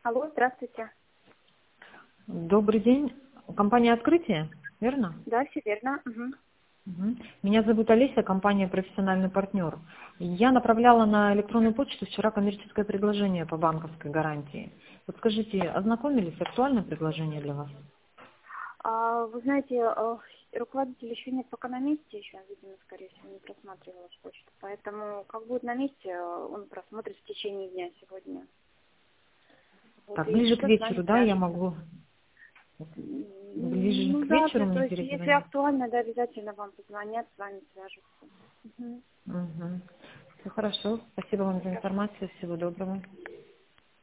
Алло, здравствуйте. Добрый день. Компания «Открытие», верно? Да, все верно. Угу. Мгм. Меня зовут Олеся, компания «Профессиональный партнер». Я направляла на электронную почту вчера коммерческое предложение по банковской гарантии. Вот скажите, ознакомились? Актуальное предложение для вас? Вы знаете, руководитель еще нет пока на месте, еще, видимо, скорее всего, не просматривал вашу почту. Поэтому, как будет на месте, он просмотрит в течение дня сегодня. Вот, Так, и если ближе к что, с вами вечеру, да, я свяжется. могу... Ближе Ну к да, вечеру то мне есть, если перезвонить? актуально, да, обязательно вам позвонят, с вами свяжутся. Мгм. Угу. Все хорошо. Спасибо вам за информацию. Всего доброго.